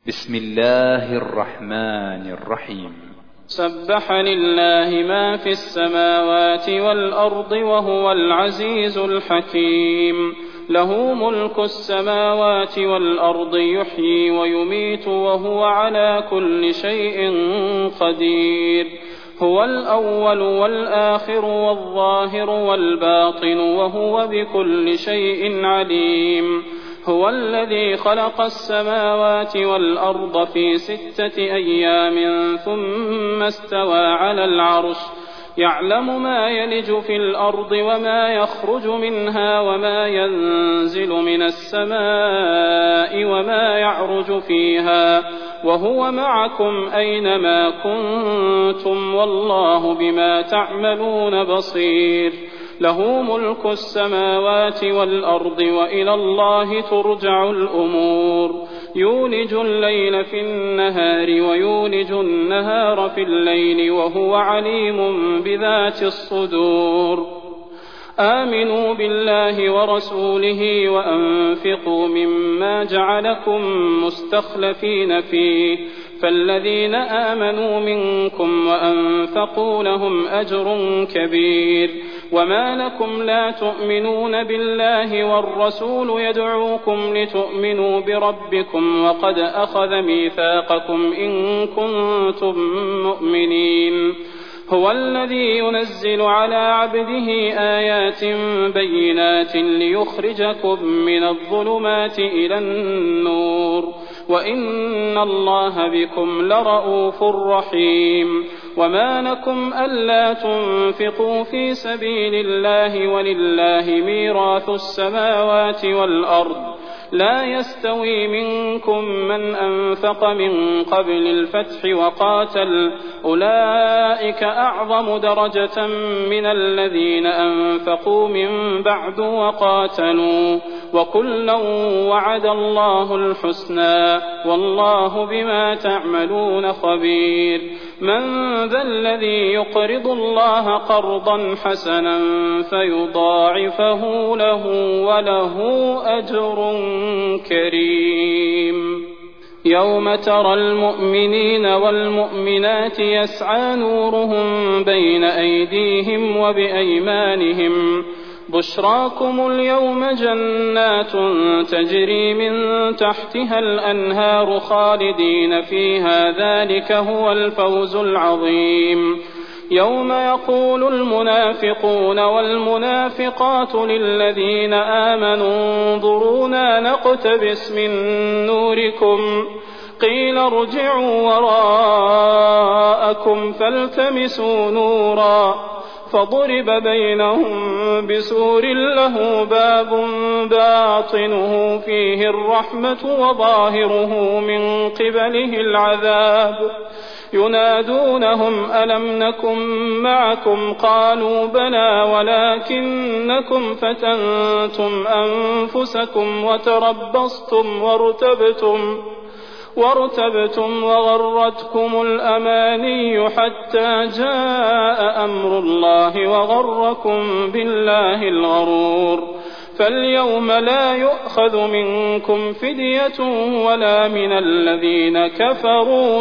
بسم الله الرحمن الرحيم. سبح لله ما في السماوات والأرض وهو العزيز الحكيم. له ملك السماوات والأرض يحيي ويميت وهو على كل شيء قدير. هو الأول والآخر والظاهر والباطن وهو بكل شيء عليم. هو الذي خلق السماوات والأرض في 6 أيام ثم استوى على العرش يعلم ما يلج في الأرض وما يخرج منها وما ينزل من السماء وما يعرج فيها وهو معكم أينما كنتم والله بما تعملون بصير. له ملك السماوات والأرض وإلى الله ترجع الأمور. يولج الليل في النهار ويولج النهار في الليل وهو عليم بذات الصدور. آمنوا بالله ورسوله وأنفقوا مما جعلكم مستخلفين فيه فالذين آمنوا منكم وأنفقوا لهم أجر كبير. وما لكم لا تؤمنون بالله والرسول يدعوكم لتؤمنوا بربكم وقد أخذ ميثاقكم إن كنتم مؤمنين. هو الذي ينزل على عبده آيات بينات ليخرجكم من الظلمات إلى النور وإن الله بكم لرءوف رحيم. وما لكم ألا تنفقوا في سبيل الله ولله ميراث السماوات والأرض لا يستوي منكم من أنفق من قبل الفتح وقاتل أولئك أعظم درجة من الذين أنفقوا من بعد وقاتلوا وكلا وعد الله الحسنى والله بما تعملون خبير. من ذا الذي يقرض الله قرضا حسنا فيضاعفه له وله أجر كريم. يوم ترى المؤمنين والمؤمنات يسعى نورهم بين أيديهم وبأيمانهم بشراكم اليوم جنات تجري من تحتها الأنهار خالدين فيها ذلك هو الفوز العظيم. يوم يقول المنافقون والمنافقات للذين آمنوا انظرونا نقتبس من نوركم قيل ارجعوا وراءكم فالتمسوا نورا فضرب بينهم بسور له باب باطنه فيه الرحمة وظاهره من قبله العذاب ينادونهم ألم نكن معكم قالوا بلى ولكنكم فتنتم أنفسكم وتربصتم وارتبتم وغرتكم الأماني حتى جاء أمر الله وغركم بالله الغرور. فاليوم لا يؤخذ منكم فدية ولا من الذين كفروا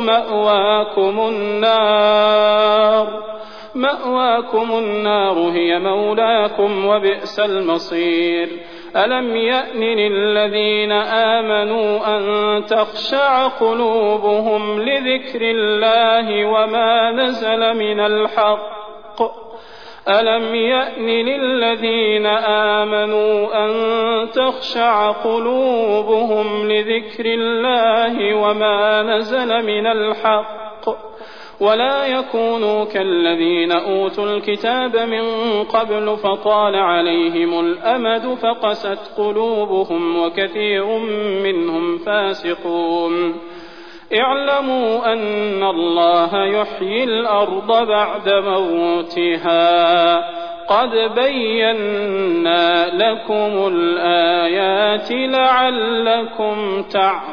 مأواكم النار هي مولاكم وبئس المصير. ألم يأن للذين آمنوا أن تخشع قلوبهم لذكر الله وما نزل من الحق ألم يأن للذين آمنوا أن تخشع قلوبهم لذكر الله وما نزل من الحق ولا يكونوا كالذين أوتوا الكتاب من قبل فطال عليهم الأمد فقست قلوبهم وكثير منهم فاسقون. اعلموا أن الله يحيي الأرض بعد موتها قد بينا لكم الآيات لعلكم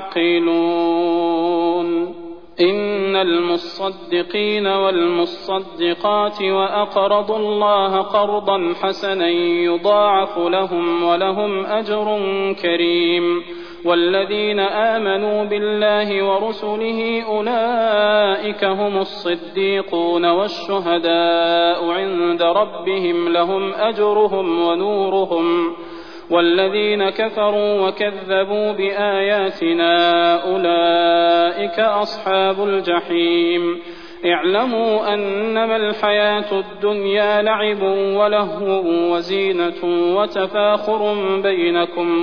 تعقلون. إن المصدقين والمصدقات وأقرضوا الله قرضا حسنا يضاعف لهم ولهم أجر كريم. والذين آمنوا بالله ورسله أولئك هم الصديقون والشهداء عند ربهم لهم أجرهم ونورهم والذين كفروا وكذبوا بآياتنا أولئك أصحاب الجحيم اعلموا أنما الحياة الدنيا لعب ولهو وزينة وتفاخر بينكم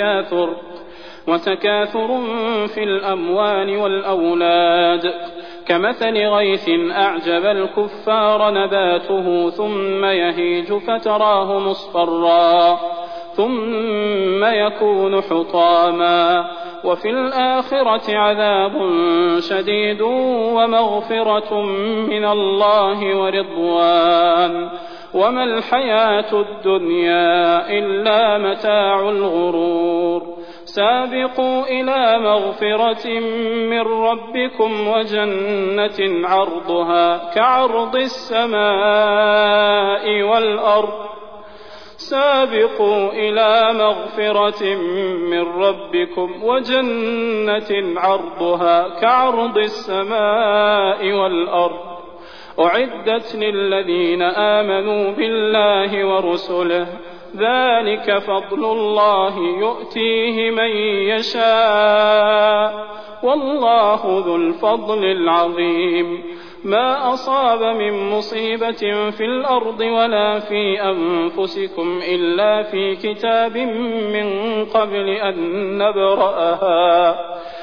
وتكاثر في الأموال والأولاد كمثل غيث أعجب الكفار نباته ثم يهيج فتراه مصفرا ثم يكون حطاما وفي الآخرة عذاب شديد ومغفرة من الله ورضوان وما الحياة الدنيا إلا متاع الغرور سابقوا إلى مغفرة من ربكم وجنة عرضها كعرض السماء والأرض سابقوا إلى مغفرة من ربكم وجنة عرضها كعرض السماء والأرض أعدت للذين آمنوا بالله ورسله ذلك فضل الله يؤتيه من يشاء والله ذو الفضل العظيم ما أصاب من مصيبة في الأرض ولا في أنفسكم إلا في كتاب من قبل أن نبرأها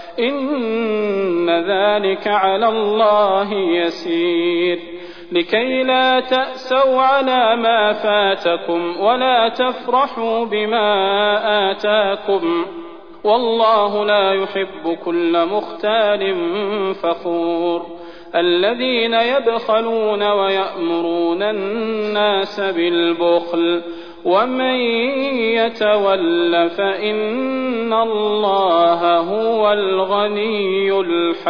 إن ذلك على الله يسير لكي لا تأسوا على ما فاتكم ولا تفرحوا بما آتاكم والله لا يحب كل مختال فخور الذين يبخلون ويأمرون الناس بالبخل ومن يتول فإن الله هو الغني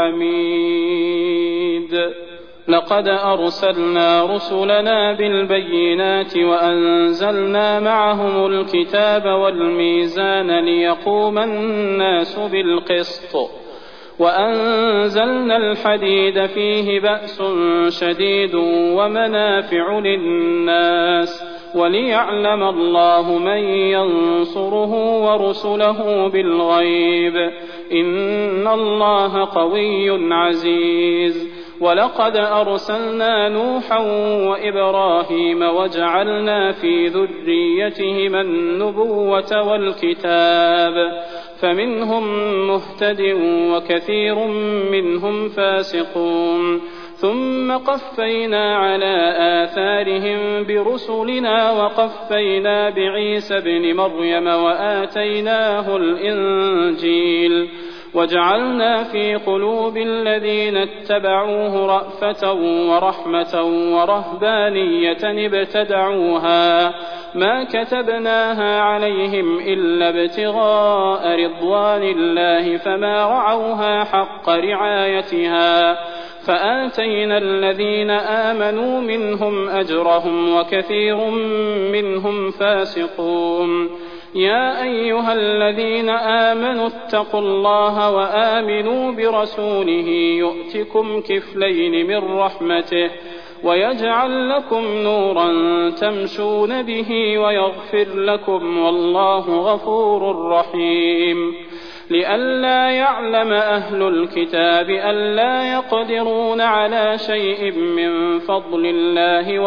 الحميد لقد أرسلنا رسلنا بالبينات وأنزلنا معهم الكتاب والميزان ليقوم الناس بالقسط وأنزلنا الحديد فيه بأس شديد ومنافع للناس وليعلم الله من ينصره ورسله بالغيب إن الله قوي عزيز ولقد أرسلنا نوحا وإبراهيم وجعلنا في ذريتهما النبوة والكتاب فمنهم مهتد وكثير منهم فاسقون ثم قفينا على آثارهم برسلنا وقفينا بعيسى ابن مريم وآتيناه الإنجيل وجعلنا في قلوب الذين اتبعوه رأفة ورحمة ورهبانية ابتدعوها ما كتبناها عليهم إلا ابتغاء رضوان الله فما رعوها حق رعايتها فآتينا الذين آمنوا منهم أجرهم وكثير منهم فاسقون يا أيها الذين آمنوا اتقوا الله وآمنوا برسوله يؤتكم كفلين من رحمته ويجعل لكم نورا تمشون به ويغفر لكم والله غفور رحيم لئلا يعلم أهل الكتاب ألا يقدرون على شيء من فضل الله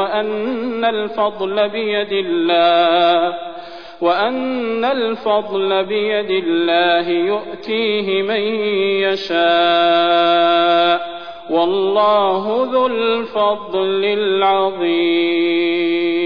وأن الفضل بيد الله يؤتيه من يشاء والله ذو الفضل العظيم